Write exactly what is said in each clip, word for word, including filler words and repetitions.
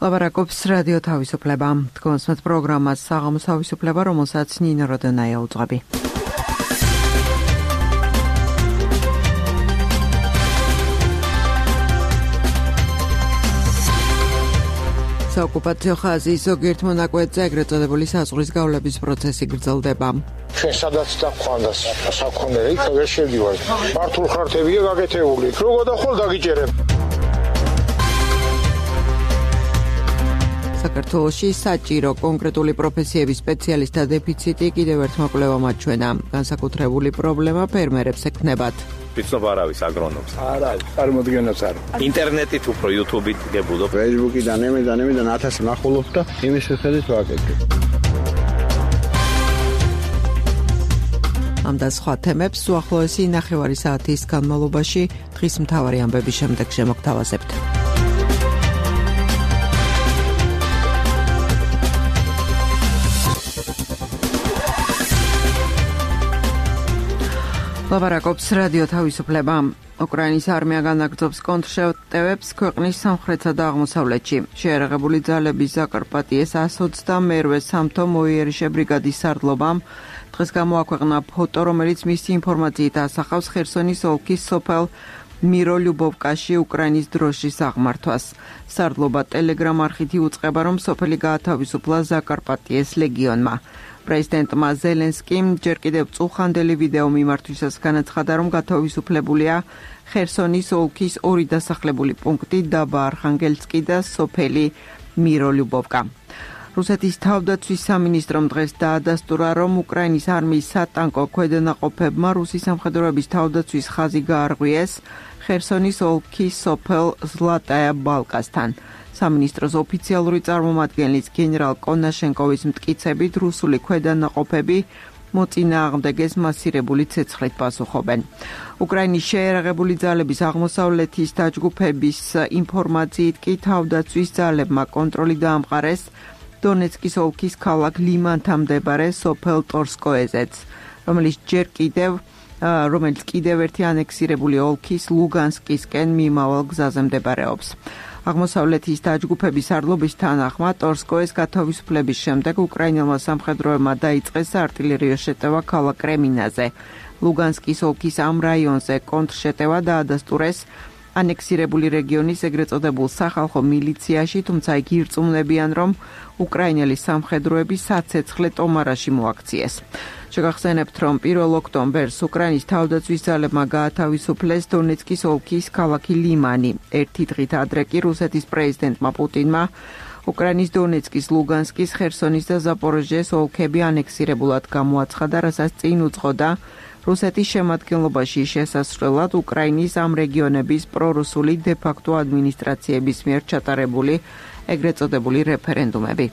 ლაპარაკობს რადიო თავისუფლება. თქვენს პროგრამას საღამოს თავისუფლება, რომელსაც ნინო როდონაია უძღვები. საოკუპაციო ხაზის ზოგიერთ მონაკვეთზე ეგრეთ წოდებული საზღვრის გავლების პროცესი გრძელდება. ჩვენ სადაც დაგვხანდა საქონელი, იქ ვერ შედივარ. მართულ ხარტებია გაკეთებული. როგორ დახვალ დაგიჭერებ. საქართველოში საჭირო კონკრეტული პროფესიების სპეციალისტთა დეფიციტი კიდევ ერთ მოკვლევამ აჩვენა. განსაკუთრებული პრობლემა ფერმერებს ექნებათ. ვიცნობ არავის აგრონომს. არა, წარმოდგენაც არა. ინტერნეტით უფრო YouTube-ით გებულობ. Facebook-იდან, ემედან, ემედან ათას ნახულობ და იმის შეხედვით ვაკეთებ. ამ და სხვა თემებს უახლოესი ნახევარი საათის განმავლობაში დღის მთავარი ამბების შემდეგ შემოგთავაზებთ. ლაპარაკობს რადიო თავისუფლება. უკრაინის არმია განაგრძობს კონტრშეტევებს ქვეყნის სამხრეთსა და აღმოსავლეთში. შეიარაღებული ძალების ზაკარპატიეს ას ოცდამერვე სამთო მოიერიშე ბრიგადის სარდლობამ დღეს გამოაქვეყნა ფოტო, რომელიც მისი ინფორმაციით ასახავს ხერსონის ოლქის სოფელ მიროლიუბოვკაში უკრაინის დროშის აღმართვას. სარდლობა ტელეგრამ არხით იუწყება, რომ სოფელი გაათავისუფლა ზაკარპატიეს ლეგიონმა. პრეზიდენტმა ზელენსკიმ ჯერ კიდევ წუხანდელი ვიდეო მიმართვისას განაცხადა, რომ გათავისუფლებულია ხერსონის ოლქის ორი დასახლებული პუნქტი დაბა არხანგელსკი და სოფელი მიროლიუბოვკა. რუსეთის თავდაცვის სამინისტრომ დღეს დაადასტურა, რომ უკრაინის არმიის სატანკო ქვედანაყოფებმა რუსი სამხედროების თავდაცვის ხაზი გაარღვიეს ხერსონის ოლქის სოფელ ზლატაია ბალკასთან. სამინისტროს ოფიციალური წარმომადგენლის გენერალ კონაშენკოვის მტკიცებით რუსული ქვედანაყოფები მოწინააღმდეგეს მასირებული ცეცხლით პასუხობენ. უკრაინის შეიარაღებული ძალების აღმოსავლეთის დაჯგუფების ინფორმაციით კი თავდაცვის ძალებმა კონტროლი დაამყარეს დონეცკის ოლქის ქალაქ ლიმანთან მდებარე სოფელ ტორსკოეზეც, რომელიც ჯერ კიდევ რომელიც კიდევ ერთი ანექსირებული ოლქის ლუგანსკისკენ მიმავალ გზაზე მდებარეობს. აღმოსავლეთის დაჯგუფების სარდლობის თანახმად ტორსკოეს გათავისუფლების შემდეგ უკრაინელმა სამხედროებმა დაიწყეს საარტილერიო შეტევა ქალაქ კრემინაზე. ლუგანსკის ოლქის ამ რაიონზე კონტრშეტევა დაადასტურეს ანექსირებული რეგიონის ეგრეთ წოდებულ სახალხო მილიციაში, თუმცა იქ ირწმუნებიან, რომ უკრაინელი სამხედროები საცეცხლე ტომარაში მოაქციეს. შეგახსენებთ, რომ პირველ ოქტომბერს უკრაინის თავდაცვის ძალებმა გაათავისუფლეს დონეცკის ოლქის ქალაქი ლიმანი. ერთი დღით ადრე კი რუსეთის პრეზიდენტმა პუტინმა უკრაინის დონეცკის, ლუგანსკის, ხერსონის და ზაპოროჟიეს ოლქები ანექსირებულად გამოაცხადა, რასაც წინ უძღოდა რუსეთის შემადგენლობაში შესასვლელად უკრაინის ამ რეგიონების პრორუსული დე-ფაქტო ადმინისტრაციების მიერ ჩატარებული ეგრეთ წოდებული რეფერენდუმები.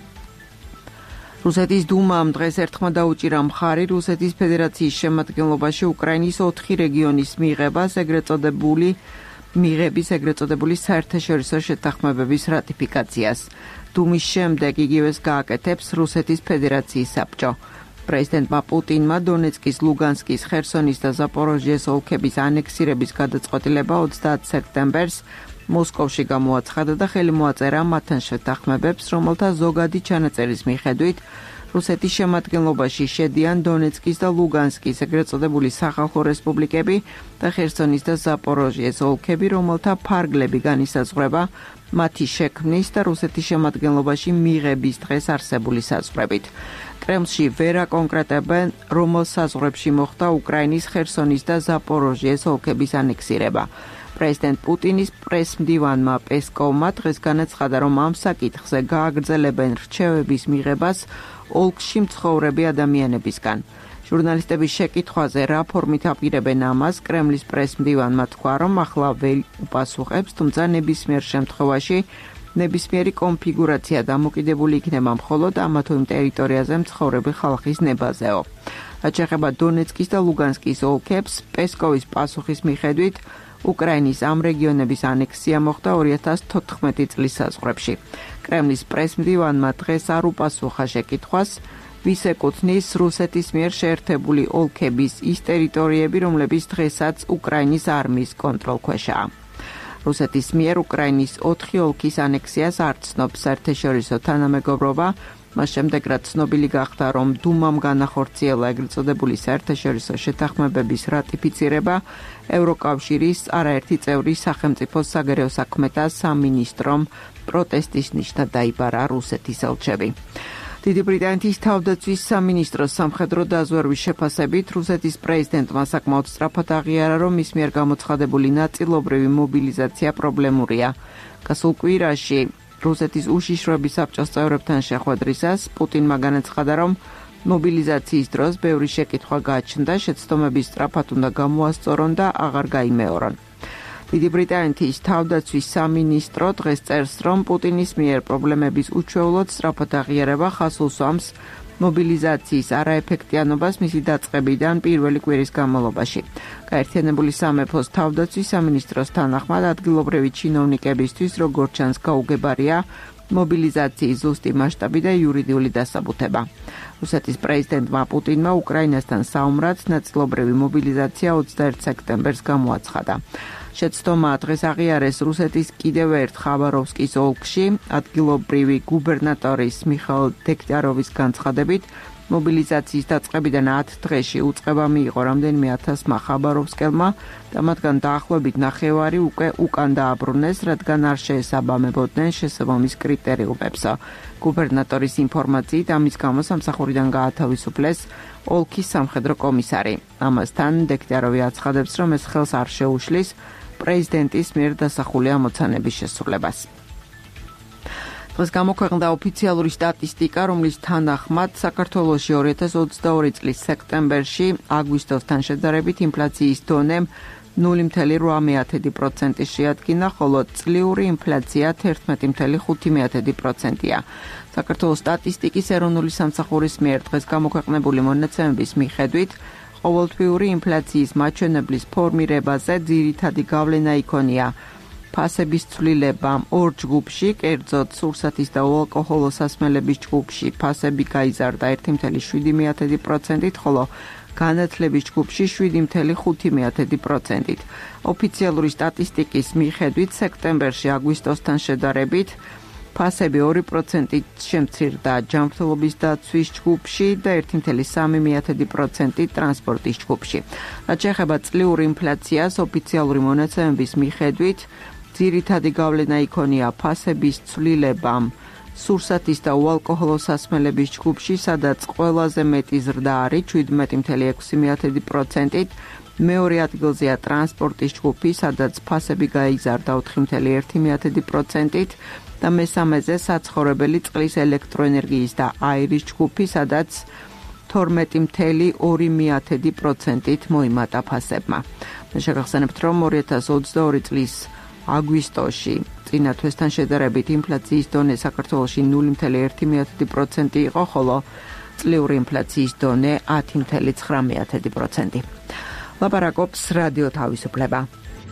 რუსეთის დუმამ დღეს ერთხმა დაუჭირა მხარი რუსეთის ფედერაციის შემადგენლობაში უკრაინის ოთხი რეგიონის მიღებას ეგრეთ წოდებული მიღების ეგრეთ წოდებული საერთაშორისო შეთანხმებების რატიფიკაციას. დუმის შემდეგ იგივეს გააკეთებს რუსეთის ფედერაციის საბჭო. პრეზიდენტმა პუტინმა დონეცკის, ლუგანსკის, ხერსონის და ზაპოროჟიეს ოლქების ანექსირების გადაწყვეტილება ოცდაათ სექტემბერს მოსკოვში გამოაცხადა და ხელი მოაწერა მათთან შეთანხმებებს, რომელთა ზოგადი ჩანაწერის მიხედვით რუსეთის შემადგენლობაში შედიან დონეცკის და ლუგანსკის ეგრეთ წოდებული სახალხო რესპუბლიკები და ხერსონის და ზაპოროჟიეს ოლქები, რომელთა ფარგლები განისაზღვრება მათი შექმნის და რუსეთის შემადგენლობაში მიღების დღეს არსებული საზღვრებით. კრემლში ვერ აკონკრეტებენ, რომელ საზღვრებში მოხდა უკრაინის ხერსონის და ზაპოროჟიეს ოლქების ანექსირება. პრეზიდენტ პუტინის პრესმდივანმა პესკოვმა დღეს განაცხადა, რომ ამ საკითხზე გააგრძელებენ რჩევების მიღებას ოლქში მცხოვრები ადამიანებისგან. ჟურნალისტების შეკითხვაზე რა ფორმით აპირებენ ამას, კრემლის პრესმდივანმა თქვა, რომ ახლა ვერ უპასუხებს, თუმცა ნებისმიერ შემთხვევაში ნებისმიერი კონფიგურაცია დამოკიდებული იქნება მხოლოდ ამა თუ იმ ტერიტორიაზე მცხოვრები ხალხის ნებაზეო. რაც შეეხება დონეცკის და ლუგანსკის ოლქებს, პესკოვის პასუხის მიხედვით უკრაინის ამ რეგიონების ანექსია მოხდა ორი ათას თოთხმეტი წლის საზღვრებში. კრემლის პრესმდივანმა დღეს არ უპასუხა შეკითხვას, ვის ეკუთვნის რუსეთის მიერ შეერთებული ოლქების ის ტერიტორიები, რომლებიც დღესაც უკრაინის არმიის კონტროლქვეშაა. რუსეთის მიერ უკრაინის ოთხი ოლქის ანექსიას არ ცნობს საერთაშორისო თანამეგობრობა, მას შემდეგ რაც ცნობილი გახდა, რომ დუმამ განახორციელა ეგრეთ წოდებული საერთაშორისო შეთანხმებების რატიფიცირება, ევროკავშირის არაერთი წევრი სახელმწიფოს საგარეო საქმეთა სამინისტრომ პროტესტის ნიშნად დაიბარა რუსეთის ელჩები. დიდი ბრიტანეთის თავდაცვის სამინისტროს სამხედრო დაზვერვის შეფასებით რუსეთის პრეზიდენტმა საკმაოდ სწრაფად აღიარა, რომ მის მიერ გამოცხადებული ნაწილობრივი მობილიზაცია პრობლემურია. გასულ კვირაში რუსეთის უშიშროების საბჭოს წევრებთან შეხვედრისას პუტინმა განაცხადა, რომ მობილიზაციის დროს ბევრი შეკითხვა გააჩნდა, შეცდომები სწრაფად უნდა გამოასწორონ და აღარ გაიმეორონ. დიდი ბრიტანეთის თავდაცვის სამინისტრო დღეს წერს, რომ პუტინის მიერ პრობლემების უჩვეულოდ სწრაფად აღიარება ხაზს უსვამს მობილიზაციის არაეფექტიანობას მისი დაწყებიდან პირველი კვირის განმავლობაში. გაერთიანებული სამეფოს თავდაცვის სამინისტროს თანახმად ადგილობრივი ჩინოვნიკებისთვის როგორც ჩანს გაუგებარია მობილიზაციის ზუსტი მასშტაბი და იურიდიული დასაბუთება. რუსეთის პრეზიდენტმა პუტინმა უკრაინასთან საომრად ნაწილობრივი მობილიზაცია ოცდაერთ სექტემბერს გამოაცხადა. შეცდომა დღეს აღიარეს რუსეთის კიდევ ერთ ხაბაროვსკის ოლქში, ადგილობრივი გუბერნატორის მიხაილ დეგტიაროვის განცხადებით, მობილიზაციის დაწყებიდან ათ დღეში უწყება მიიღო რამდენიმე ათასმა ხაბაროვსკელმა და მათგან დაახლოებით ნახევარი უკვე უკან დააბრუნეს, რადგან არ შეესაბამებოდნენ შესაბამის კრიტერიუმებს. გუბერნატორის ინფორმაციით, ამის გამო სამსახურიდან გაათავისუფლეს ოლქის სამხედრო კომისარი. ამასთან დეგტიაროვი აცხადებს, რომ ეს ხელს არ შეუშლის პრეზიდენტის მიერ დასახული ამოცანების შესრულებას. დღეს გამოქვეყნდა ოფიციალური სტატისტიკა, რომლის თანახმად საქართველოში ორი ათას ოცდაორი წლის სექტემბერში აგვისტოსთან შედარებით ინფლაციის დონე ნული მცდარი რვა პროცენტი შეადგინა, ხოლო წლიური ინფლაცია თერთმეტი მცდარი ხუთი პროცენტია. საქართველოს სტატისტიკის ეროვნული სამსახურის მიერ დღეს გამოქვეყნებული მონაცემების მიხედვით, ყოველთვიური ინფლაციის მაჩვენებლის ფორმირებაზე ძირითადი გავლენა იქონია ფასების ცვლილება ორ ჯგუფში, კერძოდ სურსათის და უალკოჰოლო სასმელების ჯგუფში ფასები გაიზარდა ერთი მცდარი შვიდი პროცენტით, ხოლო განათლების ჯგუფში შვიდი მცდარი ხუთი პროცენტით. ოფიციალური სტატისტიკის მიხედვით, სექტემბერში აგვისტოსთან შედარებით ფასები ორი პროცენტით შემცირდა ჯანმრთელობის დაცვის ჯგუფში და ერთი მცდარი სამი პროცენტით ტრანსპორტის ჯგუფში. რაც შეეხება წლიურ ინფლაციას, ოფიციალური მონაცემების მიხედვით, ძირითადი გავლენა იქონია ფასების ცვლილებამ სურსათის და უალკოჰოლო სასმელების ჯგუფში, სადაც ყველაზე მეტი ზრდა არის შვიდმეტი მცდარი ექვსი პროცენტით, მეორე ადგილზეა ტრანსპორტის ჯგუფი, სადაც ფასები გაიზარდა ოთხი მცდარი ერთი პროცენტით და მესამეზე საცხოვრებელი წყლის ელექტროენერგიის და აირის ჯგუფი, სადაც თორმეტი მცდარი ორი პროცენტით მოიმატა ფასებმა. მე შეგახსენებთ, რომ ორი ათას ოცდაორი წლის აგვისტოში წინა თვესთან შედარებით ინფლაციის დონე საქართველოში ნული მცდარი ერთი პროცენტი იყო, ხოლო წლიური ინფლაციის დონე ათი მცდარი ცხრა პროცენტი. ლაპარაკობს რადიო თავისუფლება.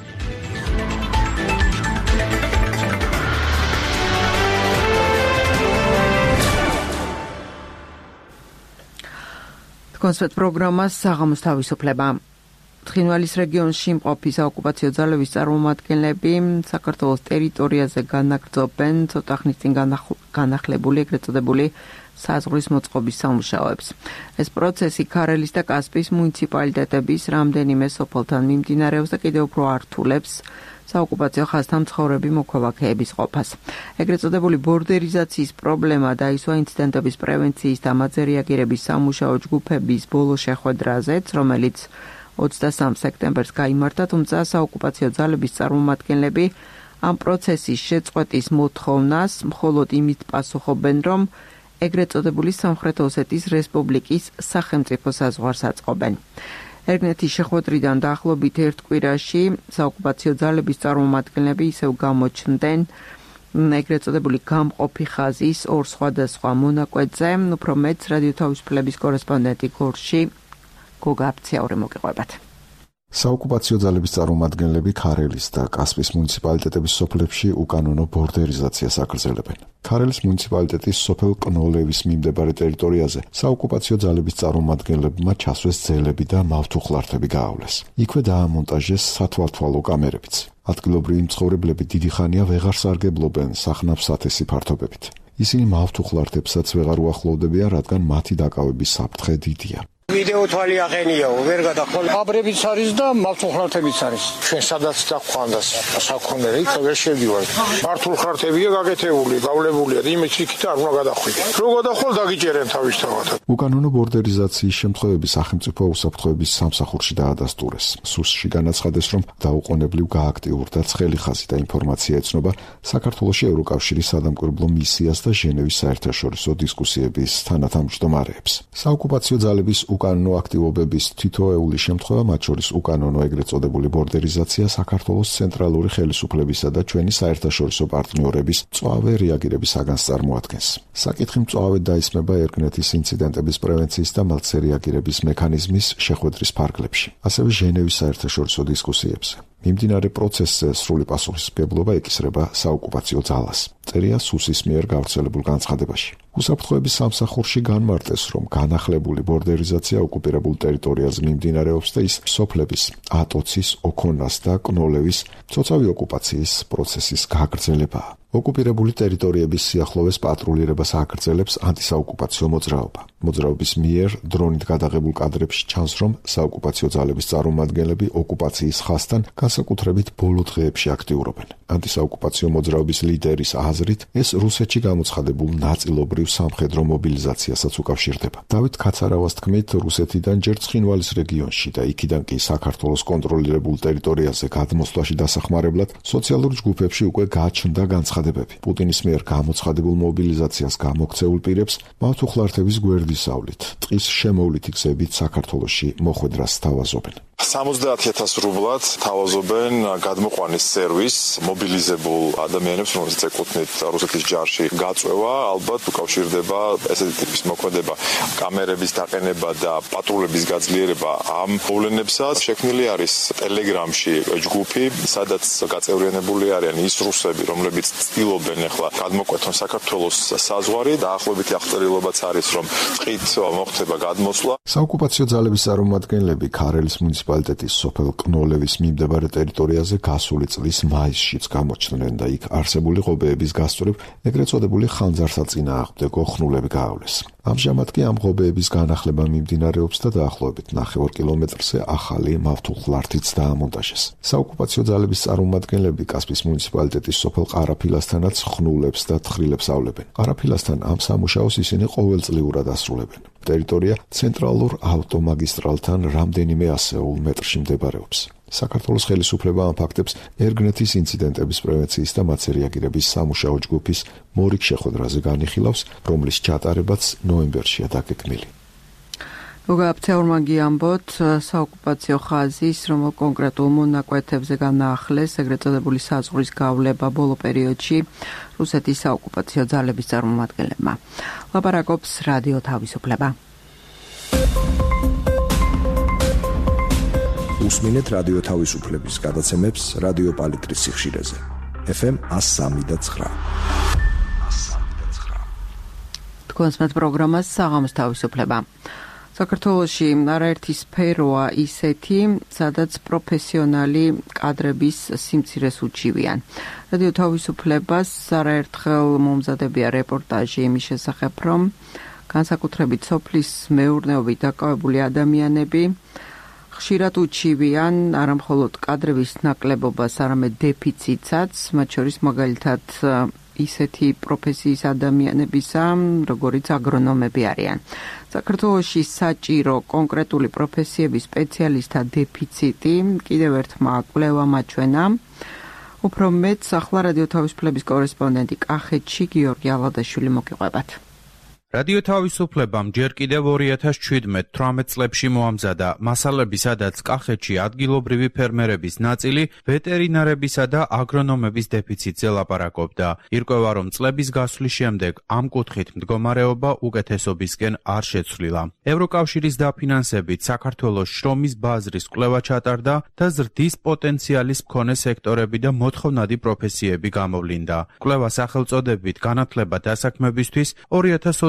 კონსერტ პროგრამას საღამოს თავისუფლება. ცხინვალის რეგიონში მყოფი საოკუპაციო ძალების წარმომადგენლები საქართველოს ტერიტორიაზე განაგრძობენ ცოტა ხნის წინ განახლებული ეგრეთ წოდებული საზღვრის მოწყობის სამუშაოებს. ეს პროცესი ქარელის და კასპიის მუნიციპალიტეტების რამდენიმე სოფელთან მიმდინარეობს და კიდევ უფრო ართულებს საოკუპაციო ხაზთან მცხოვრები მოქალაქეების ყოფას. ეგრეთ წოდებული ბორდერიზაციის პრობლემა დაისვა ინციდენტების პრევენციის და ამაზე რეაგირების სამუშაო ჯგუფების ბოლო შეხვედრაზეც, რომელიც ოცდასამ სექტემბერს გაიმართა, თუმცა საოკუპაციო ძალების წარმომადგენლები ამ პროცესის შეწყვეტის მოთხოვნას მხოლოდ იმით პასუხობენ, რომ ეგრეთ წოდებული სამხრეთ ოსეთის რესპუბლიკის სახელმწიფო საზღვარს აწყობენ. ერგნეთის შეხვედრიდან დაახლოებით ერთ კვირაში საოკუპაციო ძალების წარმომადგენლები ისევ გამოჩნდნენ ეგრეთ წოდებული გამყოფი ხაზის ორ სხვადასხვა მონაკვეთზე. უფრო მეტს რადიო თავისუფლების კორესპონდენტი გორში გოგა აფციური მოგიყვებათ. საოკუპაციო ძალების წარმომადგენლები ქარელის და კასპიის მუნიციპალიტეტების სოფლებში უკანონო ბორდერიზაციას აგრძელებენ. ქარელის მუნიციპალიტეტის სოფელ კნოლევის მიმდებარე ტერიტორიაზე საოკუპაციო ძალების წარმომადგენლებმა ჩასვეს ძელები და მავთუხლართები გაავლეს. იქვე დაამონტაჟეს სათვალთვალო კამერებიც. ადგილობრივი მცხოვრებლები დიდი ხანია ვეღარ სარგებლობენ სახნავს ათესი ფართობებით. ისინი მავთუხლართებსაც ვეღარ უახლოვდებიან, რადგან მათი დაკავების საფრთხე დიდია. ვიდეო თვალი აღენიაო, ვერ გადახვალ. აბრებიც არის და მავთუხლართებიც არის. ჩვენ სადაც დაგვხანდას საქონელი, იქ ვერ შევდივარ. მავთუხლართებია გაკეთებული, გავლებულია, იმის იქით არ უნდა გადახვიდე. რო გადახვალ დაგიჭერენ თავისთავად. უკანონო ბორდერიზაციის შემთხვევები სახელმწიფო უსაფრთხოების სამსახურში დაადასტურეს. სუსში განაცხადეს, რომ დაუყოვნებლივ გააქტიურდა ცხელი ხაზი და ინფორმაცია ეცნობა საქართველოში ევროკავშირის სადამკვირვებლო მისიას და ჟენევის საერთაშორისო დისკუსიების თანათავმჯდომარეებს. საოკუპაციო ძალების უკანონო აქტივობების თითოეული შემთხვევა, მათ შორის უკანონო ეგრეთ წოდებული ბორდერიზაცია საქართველოს ცენტრალური ხელისუფლებისა და ჩვენი საერთაშორისო პარტნიორების მწვავე რეაგირების საგანს წარმოადგენს. საკითხი მწვავედ დაისმება ერგნეთის ინციდენტების პრევენციის და მალცე რეაგირების მექანიზმის შეხვედრის ფარგლებში, ასევე ჟენევის საერთაშორისო დისკუსიებზე. მიმდინარე პროცესზე სრული პასუხისმგებლობა ეკისრება საოკუპაციო ძალას. წერია სუსის მიერ გავრცელებულ განცხადებაში. უსაფრთხოების სამსახურში განმარტეს, რომ განახლებული ბორდერიზაცია ოკუპირებულ ტერიტორიაზე მიმდინარეობს და ის სოფლების, ატოცის, ოქონას და კნოლევის ცოცავი ოკუპაციის პროცესის გაგრძელებაა. ოკუპირებული ტერიტორიების სიახლოვეს პატრულირებას აგრძელებს ანტისაოკუპაციო მოძრაობა. მოძრაობის მიერ დრონით გადაღებულ კადრებში ჩანს, რომ საოკუპაციო ძალების წარმომადგენლები ოკუპაციის ხაზთან განსაკუთრებით ბოლო დღეებში აქტიურობენ. ანტისაოკუპაციო მოძრაობის ლიდერის აზრით, ეს რუსეთში გამოცხადებულ ნაწილობრივ სამხედრო მობილიზაციასაც უკავშირდება. დავით ქაცარავას თქმით, რუსეთიდან ჯერ ცხინვალის რეგიონში და იქიდან კი საქართველოს კონტროლირებულ ტერიტორიაზე გადმოსვლაში დასახმარებლად სოციალურ ჯგუფებში უკვე გაჩნდა განცხადებები. პუტინის მიერ გამოცხადებულ მობილიზაციას გამოქცეულ პირებს მავთუხლართების გვერდისავლით, ტყის შემოვლითი გზებით საქართველოში მოხვედრას სთავაზობენ. სამოცდაათი ათასი რუბლად თავაზობენ გადმოყვანის სერვის მობილიზებულ ადამიანებს, რომელსაც ეკუთვნით რუსეთის ჯარში გაწვევა, ალბათ უკავშირდება ესეთი ტიპის მოქმედება, კამერების დაყენება და პატრულების გაძლიერება ამ მოვლენებსაც. შექმნილი არის ტელეგრამში ჯგუფი, სადაც გაწევრიანებული არიან ის რუსები, რომლებიც ცდილობენ ახლა გადმოკვეთონ საქართველოს საზღვარი, დაახლოებით აღწერილობაც არის, რომ ტყით მოხდება გადმოსვლა. საოკუპაციო ძალების წარმომადგენლები ქარელის მუნიციპალიტეტის სოფელ კნოლევის მიმდებარე ტერიტორიაზე გასული წლის მაისშიც გამოჩნდნენ და იქ არსებული ღობეების გასწვრივ ეგრეთ წოდებული ხანძარსაწინააღმდეგო ხნულები გაავლეს. ამჟამად კი ამ ღობეების განახლება მიმდინარეობს და დაახლოებით ნახევარ კილომეტრზე ახალი მავთუხლართიც დაამონტაჟეს. საოკუპაციო ძალების წარმომადგენლები კასპის მუნიციპალიტეტის სოფელ ყარაფილასთანაც ხნულებს და თხრილებს ავლებენ. ყარაფილასთან ამ სამუშაოს ისინი ყოველწლიურად ასრულებენ. ტერიტორია ცენტრალურ ავტომაგისტრალთან რამდენიმე ასეულ მეტრში მდებარეობს. საქართველოს ხელისუფლება ამ ფაქტებს ერგნეთის ინციდენტების პრევენციის და მათზე რეაგირების სამუშაო ჯგუფის მორიგ შეხვედრაზე განიხილავს, რომლის ჩატარებაც ნოემბერშია დაგეგმილი. მოგაფცეურმა გიამბოთ საოკუპაციო ხაზის, რომელ კონკრეტულ მონაკვეთებზე განაახლეს ეგრეთ წოდებული საზღვრის გავლება ბოლო პერიოდში რუსეთის საოკუპაციო ძალების წარმომადგენლებმა. ლაპარაკობს რადიო თავისუფლება. უსმინეთ რადიო თავისუფლების გადაცემებს რადიო პალიტრის სიხშირეზე. ეფ ემ εκατო სამი და ცხრა. თქვენს მათ პროგრამას საღამოს თავისუფლება. საქართველოში არაერთი სფეროა ისეთი, სადაც პროფესიონალი კადრების სიმცირეს უჩივიან. რადიო თავისუფლებას არაერთხელ მომზადებია რეპორტაჟი იმის შესახებ, რომ განსაკუთრებით სოფლის მეურნეობით დაკავებული ადამიანები ხშირად უჩივიან არა მხოლოდ კადრების ნაკლებობას, არამედ დეფიციტსაც, მათ შორის მაგალითად ისეთი პროფესიის ადამიანებისა, როგორიც აგრონომები არიან. საქართველოში საჭირო კონკრეტული პროფესიების სპეციალისტთა დეფიციტი კიდევ ერთმა კვლევამ აჩვენა. უფრო მეტს ახლა რადიო თავისუფლების კორესპონდენტი კახეთში გიორგი ალადაშვილი მოგიყვებათ. რადიო თავისუფლებამ ჯერ კიდევ ორი ათას შვიდმეტ თვრამეტ წლებში მოამზადა მასალები, სადაც კახეთში ადგილობრივი ფერმერების ნაწილი ვეტერინარებისა და აგრონომების დეფიციტზე ლაპარაკობდა. ირკვევა, რომ წლების გასვლის შემდეგ ამ კუთხით მდგომარეობა უკეთესობისკენ არ შეცვლილა. ევროკავშირის დაფინანსებით საქართველოს შრომის ბაზრის კვლევა ჩატარდა და ზრდის პოტენციალის მქონე სექტორები და მოთხოვნადი პროფესიები გამოვლინდა. კვლევას სახელწოდებით განათლება დასაქმებისთვის ორი ათას ოცდაოთხ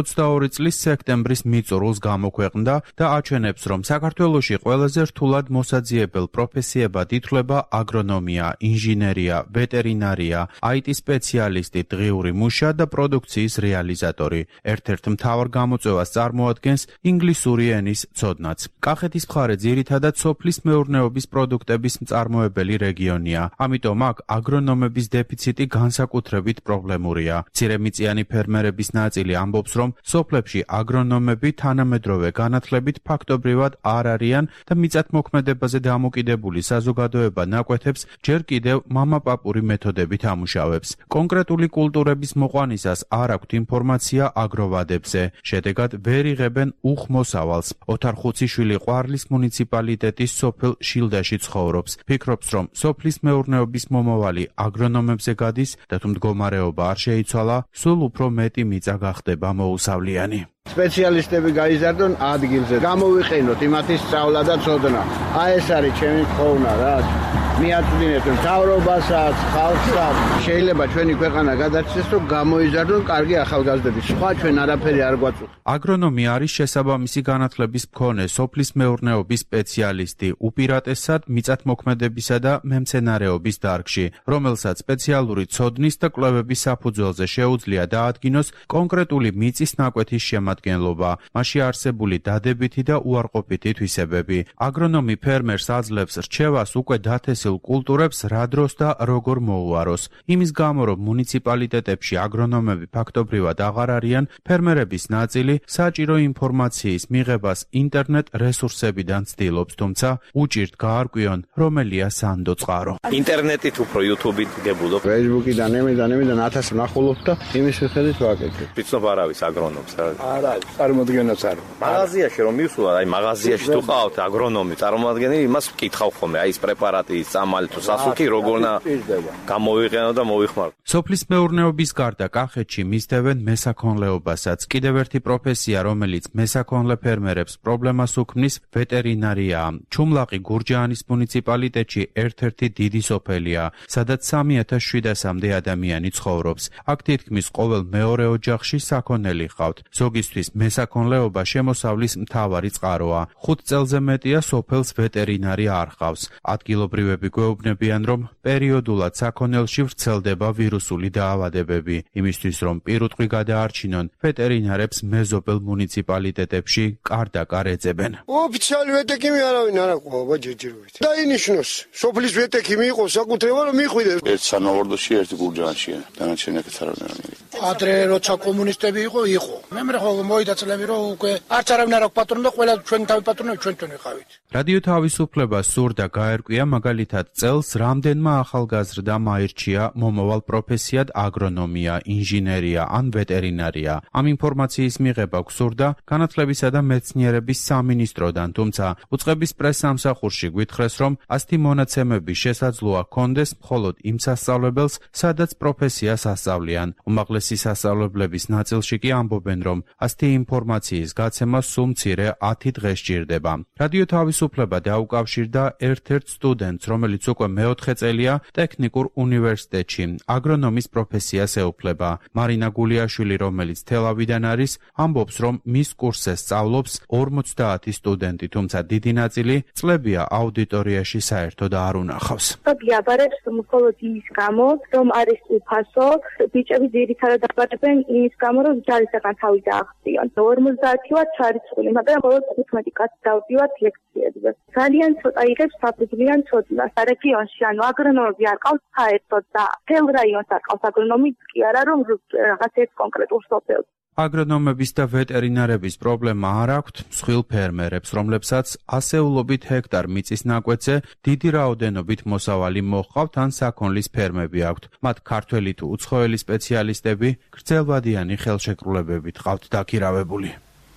ოცდაორი წლის სექტემბრის მიწურულს გამოქვეყნდა და აჩვენებს, რომ საქართველოში ყველაზე რთულად მოსაძიებელ პროფესიებად ითვლება აგრონომია, ინჟინერია, ვეტერინარია, აი ტი სპეციალისტი, დღიური მუშა და პროდუქციის რეალიზატორი. ერთ-ერთ მთავარ გამოწვევას წარმოადგენს ინგლისური ენის ცოდნაც. კახეთის მხარე ძირითადად სოფლის მეურნეობის პროდუქტების მწარმოებელი რეგიონია, ამიტომ აქ აგრონომების დეფიციტი განსაკუთრებით პრობლემურია. მცირემიწიანი ფერმერების ნაწილი ამბობს, რომ სოფლებში აგრონომები თანამედროვე განათლებით ფაქტობრივად არ არიან და მიწათმოქმედებაზე დამოკიდებული საზოგადოება ნაკვეთებს ჯერ კიდევ მამაპაპური მეთოდებით ამუშავებს. კონკრეტული კულტურების მოყვანისას არ აქვთ ინფორმაცია აგროვადებზე, შედეგად ვერ იღებენ უხმოსავალს. ოთარ ხუციშვილი ყვარლის მუნიციპალიტეტის სოფელ შილდაში ცხოვრობს. ფიქრობს, რომ სოფლის მეურნეობის მომავალი აგრონომებზე გადის და თუ მდგომარეობა არ შეიცვალა, სულ უფრო მეტი მიწა გახდება მოუსავლიანი. სპეციალისტები გაიზარდონ ადგილზე, გამოვიყენოთ იმათი სწავლა და ცოდნა. აი ეს არის ჩემი თხოვნა რა. მიაწვდინეთ მთავრობასაც, ხალხსაც. შეიძლება ჩვენი ქვეყანა გადაჭრეს, რომ გამოიზარდონ კარგი ახალგაზრდები. სხვა ჩვენ არაფერი არ გვაწუხ. აგრონომი არის შესაბამისი განათლების მქონე სოფლის მეურნეობის სპეციალისტი, უპირატესად მიწათმოქმედებისა და მემცენარეობის დარგში, რომელსაც სპეციალური ცოდნის და კვლევების საფუძველზე შეუძლია დაადგინოს კონკრეტული მიწის ნაკვეთის შემადგენლობა, მასში არსებული დადებითი და უარყოფითი თვისებები. აგრონომი ფერმერს აძლევს რჩევას უკვე დათესილ კულტურებს რა დროს და როგორ მოუაროს. იმის გამო, რომ მუნიციპალიტეტებში აგრონომები ფაქტობრივად აღარ არიან, ფერმერების ნაწილი საჭირო ინფორმაციის მიღებას ინტერნეტ რესურსებიდან ცდილობს, თუმცა უჭირთ გაარკვიონ, რომელია სანდო წყარო. ინტერნეტით უფრო YouTube-ით გებულობ. Facebook-იდან, ემიდან, ემიდან ათას ნახულობ და იმის მიხედვით ვაკეთებ. ვიცნობ არავის აგრონომს რა. არ არის, წარმოადგენაც არ. მაღაზიაში რომ მივსულა, აი მაღაზიაში თუ ყავთ აგრონომი, წარმოადგენელი, იმას ვკითხავ ხოლმე, აი ეს პრეპარატი, წამალი თუ სასუქი როგორნა გამოვიყენო და მოვიხმარო. სოფლის მეურნეობის გარდა კახეთში მისდევენ მესაქონლეობასაც. კიდევ ერთი პროფესია, რომელიც მესაქონლე ფერმერებს პრობლემას უქმნის, ვეტერინარია. ჩუმლაყი გურჯაანის მუნიციპალიტეტში ერთ-ერთი დიდი სოფელია, სადაც სამი ათას შვიდასამდე ადამიანი ცხოვრობს. აქ თითქმის ყოველ მეორე ოჯახში საქონელი ჰყავთ. ზოგისთვის მესაქონლეობა შემოსავლის მთავარი წყაროა. ხუთ წელზე მეტია სოფელს ვეტერინარი არ ჰყავს. ადგილობრივები გვეუბნებიან, რომ პერიოდულად საქონელში ვრცელდება ვირუსული დაავადებები. იმისთვის, რომ პირუტყვი გადაარჩინონ, ვეტერინარებს მეზობელ მუნიციპალიტეტებში კარდაკარ ეძებენ. ოფიციალი ვეტექიმი არავინ არ აკვაა ჯერჯერობით. დაინიშნოს, სოფლის ვეტექიმი იყოს საკუთრება, რომ მიხვიდეს. ერთ სანავარდოში, ერთი გურჯაანშია. დანარჩენი აქ არავინ. ადრე როცა კომუნისტები იყო, იყო. მე მე ხო მოიდა წლები, რომ უკვე არც არავინ არ აქვს პატრონი და ყველა ჩვენ თავი პატრონები ჩვენ ჩვენ ვიყავით. რადიო თავისუფლება სურდა გაერკვია მაგალითად წელს რამდენმა ახალგაზრდამ აირჩია მომავალ პროფესიად აგრონომია, ინჟინერია ან ვეტერინარია. ამ ინფორმაციის მიღება გსურდა განათლებისა და მეცნიერების სამინისტროდან, თუმცა უწყების პრესსამსახურში გვითხრეს, რომ ასეთი მონაცემები შესაძლოა ჰქონდეს მხოლოდ იმ სასწავლებელს, სადაც პროფესიას ასწავლიან. უმაღლესი სასწავლებლების ნაწილში კი ამბობენ, რომ ასეთი ინფორმაციის გაცემა სულ მცირე ათი დღე სჭირდება. რადიო თავისუფლება დაუკავშირდა ერთ-ერთ სტუდენტს, რომელიც უკვე მეოთხე წელია ტექნიკურ უნივერსიტეტში აგრონომის პროფესიას ეუფლება. მარინა გულიაშვილი, რომელიც თელავიდან არის, ამბობს, რომ მის კურსზე სწავლობს ორმოცდაათი სტუდენტი, თუმცა დიდი ნაწილი წლებია აუდიტორიაში საერთოდ არ უნახავს. გიაბარებს მხოლოდ იმის გამო, რომ არის უფასო, ბიჭები ძირითადად აბარებენ იმის გამო, რომ ჯარისაგან თავი დაახციონ. ორმოცდაათი ვართ ჩარიცხული, მაგრამ მხოლოდ თხუთმეტი კაცი დავდივართ ლექციებზე. ძალიან ცოტა იღებს საფუძვლიან ცოდნას რეგიონში, ანუ აგრონომები არ ყავს საერთოდ და თელ რაიონს არ ყავს აგრონომი, კი არა რომ რაღაც ერთ კონკრეტულ სოფელს. აგრონომების და ვეტერინარების პრობლემა არ აქვთ მსხვილ ფერმერებს, რომლებსაც ასეულობით ჰექტარ მიწის ნაკვეთზე დიდი რაოდენობით მოსავალი მოჰყავთ ან საქონლის ფერმები აქვთ. მათ ქართველი თუ უცხოელი სპეციალისტები გრძელვადიანი ხელშეკრულებებით ყავთ დაქირავებული.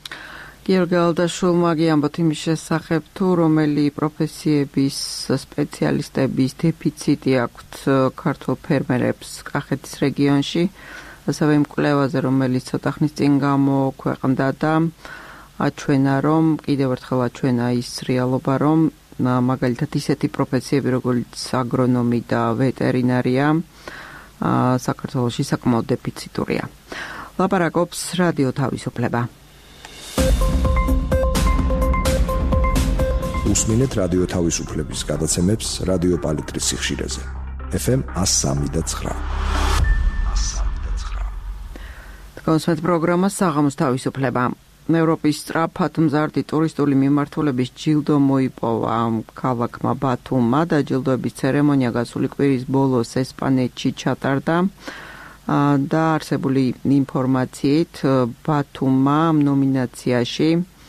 გიორგი ალდაშვილმა გიამბოთ იმის შესახებ, თუ რომელი პროფესიების სპეციალისტების დეფიციტი აქვთ ქართულ ფერმერებს კახეთის რეგიონში, ასევე იმ კვლევაზე, რომელიც ცოტა ხნის წინ გამოქვეყნდა და აჩვენა, რომ კიდევ ერთხელ აჩვენა ის რეალობა, რომ მაგალითად ისეთი პროფესიები, როგორც აგრონომი და ვეტერინარია, საქართველოში საკმაოდ დეფიციტურია. ლაპარაკობს რადიო თავისუფლება. უსმინეთ რადიო თავისუფლების გადაცემებს რადიო პალიტრის სიხშირეზე. ეფ ემ one oh three point nine. კონსერტ პროგრამა საღამოს თავისუფლება. ევროპის სწრაფად მზარდი ტურისტული მიმართულების ჯილდო მოიპოვა ქალაქმა ბათუმმა და ჯილდოების ცერემონია გასული კვირის ბოლოს ესპანეთში ჩატარდა. და არსებული ინფორმაციით ბათუმმა ნომინაციაში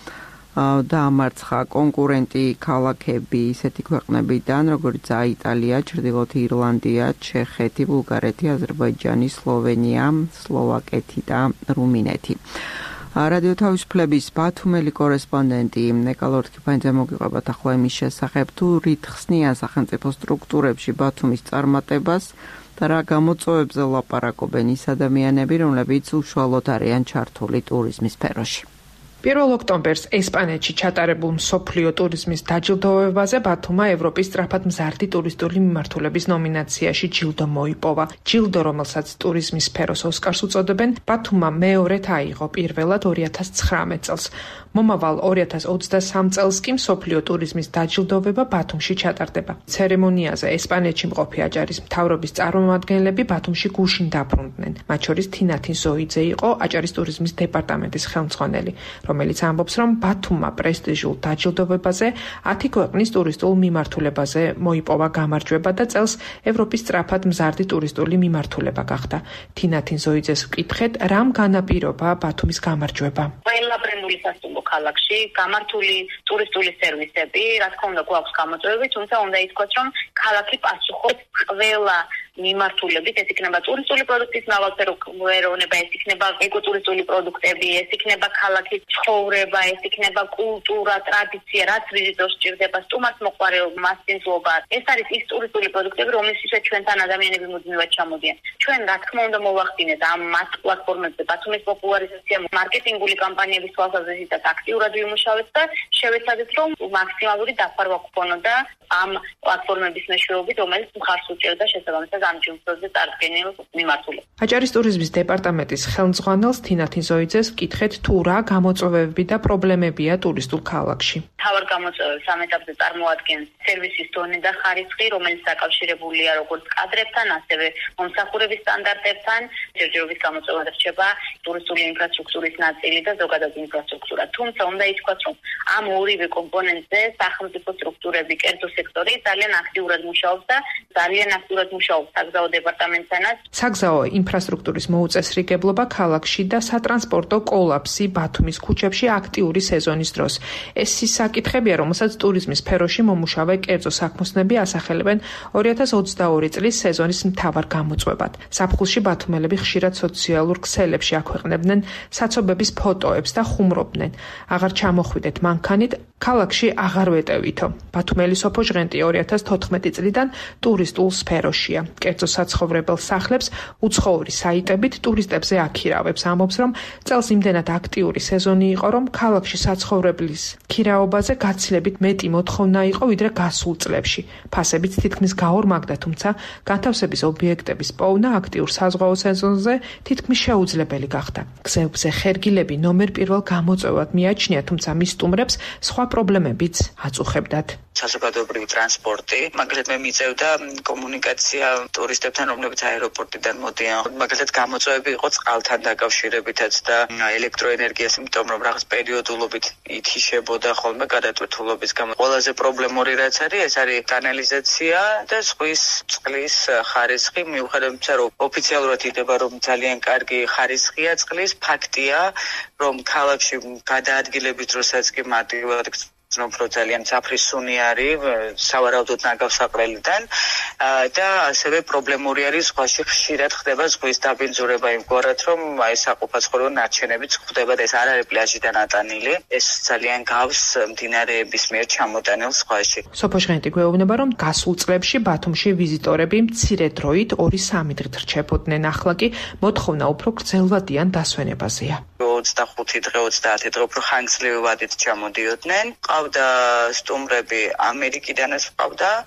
დაამარცხა კონკურენტი ქალაქები ისეთი ქვეყნებიდან, როგორც იტალია, ჩრდილოეთ ირლანდია, ჩეხეთი, ბულგარეთი, აზერბაიჯანი, სლოვენია, სლოვაკეთი და რუმინეთი. რადიო თავისუფლების ბათუმელი კორესპონდენტი ნიკოლაი ორთქიფანიძე მოგიყვებათ ახლა იმის შესახებ, თუ რით ხსნიან სახელმწიფო სტრუქტურებში ბათუმის წარმატებას და რა გამოწვევებზე ლაპარაკობენ ის ადამიანები, რომლებიც უშუალოდ არიან ჩართული ტურიზმის სფეროში. პირველ ოქტომბერს ესპანეთში ჩატარებულ მსოფლიო ტურიზმის დაჯილდოებაზე ბათუმმა ევროპის სწრაფად მზარდი ტურისტული მიმართულების ნომინაციაში ჯილდო მოიპოვა. ჯილდო, რომელსაც ტურიზმის სფეროს ოსკარს უწოდებენ, ბათუმმა მეორედ აიღო, პირველად ორი ათას ცხრამეტ წელს. მომავალ ორი ათას ოცდასამ წელს კი მსოფლიო ტურიზმის დაჯილდოვება ბათუმში ჩატარდება. ცერემონიაზე ესპანეთში მყოფი აჭარის მთავრობის წარმომადგენლები ბათუმში გუშინ დაბრუნდნენ. მათ შორის თინათინ ზოიძე იყო აჭარის ტურიზმის დეპარტამენტის ხელმძღვანელი, რომელიც ამბობს, რომ ბათუმმა პრესტიჟულ დაჯილდოვებაზე ათი ქვეყნის ტურისტულ მიმართულებაზე მოიპოვა გამარჯვება და წელს ევროპის სწრაფად მზარდი ტურისტული მიმართულება გახდა. თინათინ ზოიძეს ვკითხეთ, რამ განაპირობა ბათუმის გამარჯვება. ყველა ბრენდული სასტუმრო ქალაქში გამართული ტურისტული სერვისები, რა თქმა უნდა, გვაქვს გამოწვევები, თუმცა უნდა ითქვას, რომ ქალაქი პასუხობს ყველა მიმართულებით, ეს იქნება ტურისტული პროდუქტის მრავალფეროვნება, ეს იქნება ეკოტურისტული პროდუქტები, ეს იქნება ქალაქის ცხოვრება, ეს იქნება კულტურა, ტრადიცია, რაც ვიზიტორს სჭირდება, სტუმარს მოყვარეობა, მასწინძლობა. ეს არის ის ტურისტული პროდუქტები, რომლისთვისაც ჩვენთან ადამიანები მუდმივად ჩამოდიან. ჩვენ რა თქმა უნდა მოვახდინეთ ამ მას პლატფორმებზე ბათუმის პოპულარიზაცია, მარკეტინგული კამპანიების თვალსაზრისითაც აქტიურად ვიმუშავეთ და შევეცადეთ, რომ მაქსიმალური დაფარვა გქონოდა ამ პლატფორმების მეშვეობით, რომელიც მხარს უჭერდა შესაბამისად ამ ჯილდოზე წარდგენილ მიმართულებას. აჭარის ტურიზმის დეპარტამენტის ხელმძღვანელს თინათინ ზოიძეს ვკითხეთ, თუ რა გამოწვევები და პრობლემებია ტურისტულ ქალაქში. თავარ გამოწვევებს ამ ეტაპზე წარმოადგენს სერვისის დონე და ხარისხი, რომელიც დაკავშირებულია როგორც კადრებთან, ასევე მომსახურების სტანდარტებთან. ჯერჯერობით გამოწვევა რჩება ტურისტული ინფრასტრუქტურის ნაწილი და ზოგადად ინფრასტრუქტურა. თუმცა უნდა ითქვას, რომ ამ ორივე კომპონენტზე სახელმწიფო სტრუქტურები, კერძო სექტორი ძალიან აქტიურად მუშაობს და ძალიან აქტიურად მუშაობს საგზაო დეპარტამენტთანაც. საგზაო ინფრასტრუქტურის მოუწესრიგებლობა ქალაქში და სატრანსპორტო კოლაფსი ბათუმის ქუჩებში აქტიური სეზონის დროს. ეს ის საკითხებია, რომელსაც ტურიზმის სფეროში მომუშავე კერძო საქმოსნები ასახელებენ ორი ათას ოცდაორი წლის სეზონის მთავარ გამოწვევად. ზაფხულში ბათუმელები ხშირად სოციალურ ქსელებში აქვეყნებდნენ საცობების ფოტოებს და ხუმრობდნენ. აღარ ჩამოხვიდეთ მანქანით, ქალაქში აღარ ვეტევითო. ბათუმელი სოფო ჟღენტი ორი ათას თოთხმეტი წლიდან ტურისტულ სფეროშია. კერძო საცხოვრებელ სახლებს უცხოური საიტებით ტურისტებზე აქირავებს. ამბობს, რომ წელს იმდენად აქტიური სეზონი იყო, რომ ქალაქში საცხოვრებლის ქირაობაზე გაცილებით მეტი მოთხოვნა იყო, ვიდრე გასულ წლებში. ფასებიც თითქმის გაორმაგდა, თუმცა განთავსების ობიექტების პოვნა აქტიურ საზღვაო სეზონზე თითქმის შეუძლებელი გახდა. გზებზე ხერგილები ნომერ პირველ გამოწვევად მიაჩნია, თუმცა მის სტუმრებს სხვა პრობლემებიც აწუხებდათ. საზოგადოებრივი ტრანსპორტი, მაგალითად მე მიწევდა კომუნიკაცია ტურისტებთან, რომლებიც აეროპორტიდან მოდიან. მაგალითად გამოწვევები იყო წყალთან დაკავშირებითაც და ელექტროენერგიას, იმიტომ რომ რაღაც პერიოდულობით ითიშებოდა ხოლმე გადატვირთულობის გამო. ყველაზე პრობლემური რაც არის, ეს არის კანალიზაცია და ზღვის წყლის ხარისხი. მიუხედავად იმისა, რომ ოფიციალურად იდება, რომ ძალიან კარგი ხარისხია წყლის, ფაქტია, რომ ქალაქში გადაადგილების დროსაც კი მარტივად რომ ძალიან საფრისუნი არის სავარაუდოდ ნაგავსაყრელიდან და ასევე პრობლემური არის ზღვაში ხშირად ხდება ზღვის დაბინძურება იმგვარად რომ აი საყოფაცხოვრებო ნარჩენებიც ხდება და ეს არ არის პლაჟიდან ატანილი ეს ძალიან გავს მდინარეების მიერ ჩამოტანილ ზღვაში. სოფო ჟღენტი გვეუბნება რომ გასულ წლებში ბათუმში ვიზიტორები მცირე დროით ორი სამი დღით რჩებოდნენ, ახლა კი მოთხოვნა უფრო გრძელვადიან დასვენებაზეა. ოცდახუთი დღე ოცდაათი დღე უფრო ხანგრძლივი ვადით ჩამოდიოდნენ. ყავდა სტუმრები ამერიკიდანაც ყავდა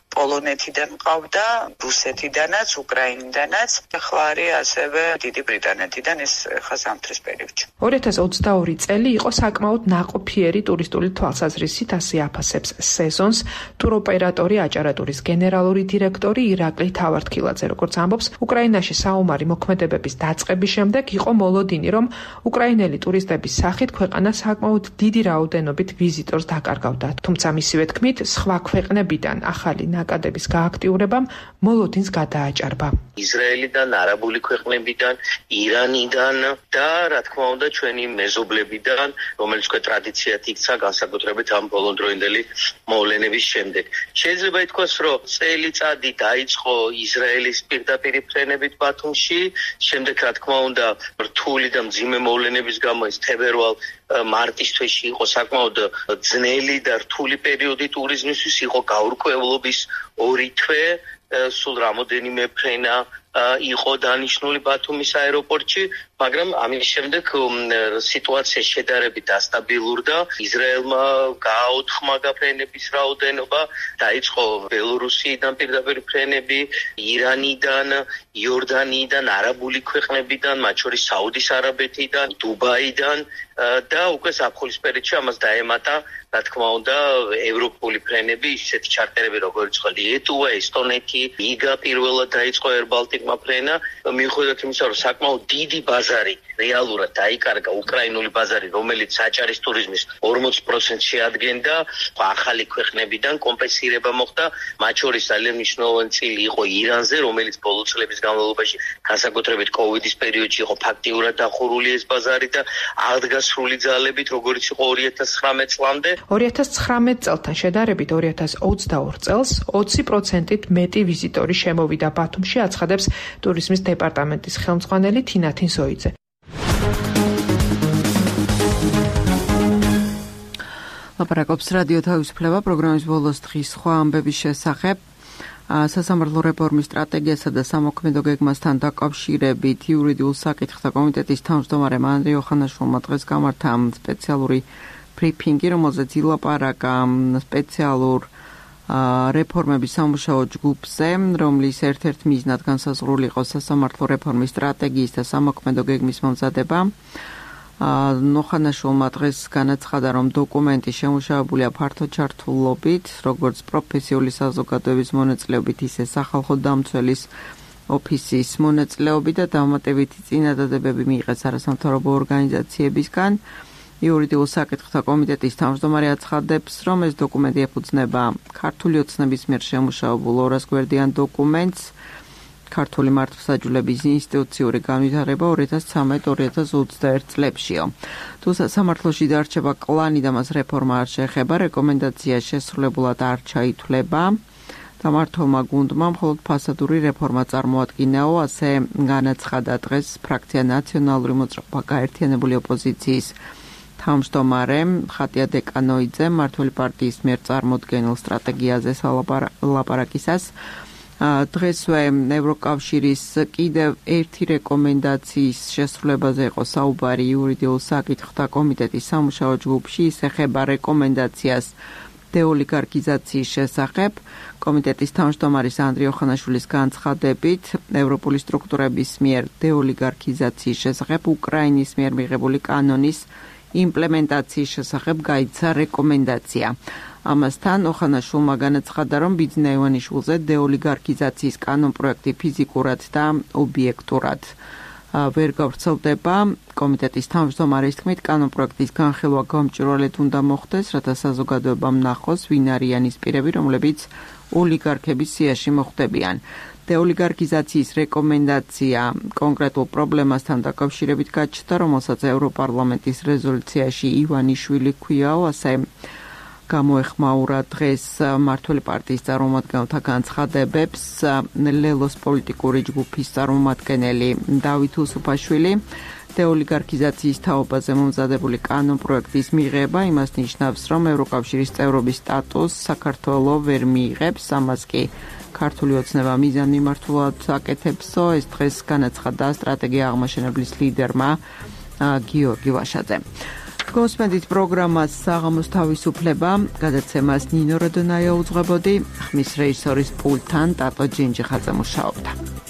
პოლონეთიდან ყავდა, რუსეთიდანაც, უკრაინიდანაც, ახლა არის ასევე დიდი ბრიტანეთიდან ეს ხა ზამთრის პერიოდში. ორი ათას ოცდაორი წელი იყო საკმაოდ ნაყოფიერი ტურისტული თვალსაზრისით, ასე აფასებს სეზონს ტუროპერატორი აჭარატურის გენერალური დირექტორი ირაკლი თავართქილაძე. როგორც ამბობს, უკრაინაში საომარი მოქმედებების დაწყების შემდეგ იყო მოლოდინი, რომ უკრაინელი ტურისტების სახით ქვეყანა საკმაოდ დიდი რაოდენობით ვიზიტორს დაკარგავდა. თუმცა მისივე თქმით, სხვა ქვეყნებიდან ახალი ნაკადების გააქტიურებამ მოლოდინს გადააჭარბა. ისრაელიდან, არაბული ქვეყნებიდან, ირანიდან და რა თქმა უნდა ჩვენი მეზობლებიდან, რომელიც უკვე ტრადიციად იქცა განსაკუთრებით ამ ბოლონდროინდელი მოვლენების შემდეგ. შეიძლება ითქვას, რომ წელიწადი დაიწყო ისრაელის პირდაპირი ფრენებით ბათუმში, შემდეგ რა თქმა უნდა რთული და მძიმე მოვლენების გამო ეს თებერვალ მარტის თვეში იყო საკმაოდ ძნელი და რთული პერიოდი ტურიზმისთვის, იყო გაურკვევლობის ორი თვე, სულ რამოდენიმე ფრენა იყო დანიშნული ბათუმის აეროპორტში, მაგრამ ამის შემდეგ სიტუაცია შედარებით დასტაბილურდა. ისრაელმა გააოთხმა ფრენების რაოდენობა, დაიწყო ბელორუსიიდან პირდაპირ ფრენები, ირანიდან, იორდანიიდან, არაბული ქვეყნებიდან, მათ შორის საუდის არაბეთიდან, დუბაიდან და უკვე ზაფხულის პერიოდში ამას დაემატა, რა თქმა უნდა, ევროპული ფრენები, ისეთი ჩარტერები როგორც იყო ლიეტუვა, ესტონეთი, იგა პირველად დაიწყო Air Baltic-მა ფრენა, მიუხედავად იმისა, რომ საკმაოდ დიდი ბაზარი რეალურად დაიკარგა, უკრაინული ბაზარი, რომელიც საჭარის ტურიზმის ორმოცი პროცენტს შეადგენდა, ახალი ქვეყნებიდან კომპენსირება მოხდა, მათ შორის ძალიან მნიშვნელოვანი წილი იყო ირანზე, რომელიც ბოლო წლების განმავლობაში, განსაკუთრებით კოვიდის პერიოდში იყო ფაქტიურად დახურული ეს ბაზარი და აღდგა სრული ძალებით, როგორც იყო ორი ათას ცხრამეტ წლამდე. ორი ათას ცხრამეტ წელთან შედარებით ორი ათას ოცდაორ წელს ოცი პროცენტით მეტი ვიზიტორი შემოვიდა ბათუმში, აცხადებს ტურიზმის დეპარტამენტის ხელმძღვანელი თინათინ ზოიძე. ლაპარაკობს რადიო თავისუფლება პროგრამის ბოლოს დღის სხვა ამბების შესახებ. სასამართლო რეფორმის სტრატეგიასა და სამოქმედო გეგმასთან დაკავშირებით იურიდიულ საკითხთა კომიტეტის თავმჯდომარემ ანდრე ოხანაშვილმა დღეს გამართა სპეციალური ბრიფინგი, რომელზეც ილაპარაკა სპეციალურ რეფორმების სამუშაო ჯგუფზე, რომლის ერთ-ერთ მიზნად განსაზღვრული იყო სასამართლო რეფორმის სტრატეგიის და სამოქმედო გეგმის მომზადება. ოხანაშვილმა დღეს განაცხადა, რომ დოკუმენტი შემუშავებულია ფართო ჩართულობით, როგორც პროფესიული საზოგადოების მონაწილეობით, ისე სახალხო დამცველის ოფისის მონაწილეობით და დამატებითი წინადადებები მიიღეს არასამთავრობო ორგანიზაციებისგან. იურიდიულ საკითხთა კომიტეტის თავმჯდომარე აცხადებს, რომ ეს დოკუმენტი ეფუძნება ქართული ოცნების მიერ შემუშავებულ ორას გვერდიან დოკუმენტს, ქართული მართლმსაჯულების ინსტიტუციური განვითარება ორი ათას ცხრამეტ ორი ათას ოცდაერთ წლებშიო. თუ სამართლოში დარჩება კლანი და მას რეფორმა არ შეეხება, რეკომენდაცია შესრულებულად არ ჩაითვლება. დამართოვმა გუნდმა მხოლოდ ფასადური რეფორმა წარმოადგინაო, ასე განაცხადა დღეს ფრაქცია ნაციონალური მოძრაობა გაერთიანებული ოპოზიციის თავმჯდომარე ხატია დეკანოიძემ მმართველი პარტიის მიერ წარმოდგენილ სტრატეგიაზე ლაპარაკისას. დღესვე ევროკავშირის კიდევ ერთი რეკომენდაციის შესრულებაზე იყო საუბარი იურიდიულ საკითხთა კომიტეტის სამუშაო ჯგუფში, ის ეხება რეკომენდაციას დეოლიგარქიზაციის შესახებ. კომიტეტის თავმჯდომარის ანდრე ოხანაშვილის განცხადებით, ევროპული სტრუქტურების მიერ დეოლიგარქიზაციის შესახებ უკრაინის მიერ მიღებული კანონის იმპლემენტაციის შესახებ გაიცა რეკომენდაცია. ამასთან ოხანაშვილმა განაცხადა, რომ ბიძინა ივანიშვილზე დეოლიგარქიზაციის კანონ პროექტი ფიზიკურად და ობიექტურად ვერ გავრცელდება. კომიტეტის თავმჯდომარის თქმით, კანონ პროექტის განხილვა გამჭვირვალედ უნდა მოხდეს, რათა საზოგადოებამ ნახოს, ვინ არიან ის პირები, რომლებიც ოლიგარქების სიაში მოხვდებიან. დეოლიგარქიზაციის რეკომენდაცია კონკრეტულ პრობლემასთან დაკავშირებით გაჩნდა, რომელსაც ევროპარლამენტის რეზოლუციაში ივანიშვილი ქვიაო, ასე გამოეხმაურა დღეს მმართველი პარტიის წარმომადგენელთა განცხადებებს ლელოს პოლიტიკური ჯგუფის წარმომადგენელი დავით უსუფაშვილი. დეოლიგარქიზაციის თაობაზე მომზადებული კანონ პროექტის მიღება იმას ნიშნავს, რომ ევროკავშირის წევრობის სტატუსს საქართველო ვერ მიიღებს, ამას კი ქართული ოცნება მიზან მიმართულად აკეთებსო. ეს დღეს განაცხადა სტრატეგია აღმაშენებლის ლიდერმა გიორგი ვაშაძემ. გოსმედით პროგრამას საღამოს თავისუფლება, გადაცემას ნინო როდონაია უძღვებოდი, ხმის რეჟისორის პულტთან ტატო ჯინჯი ხაძე მუშაობდა.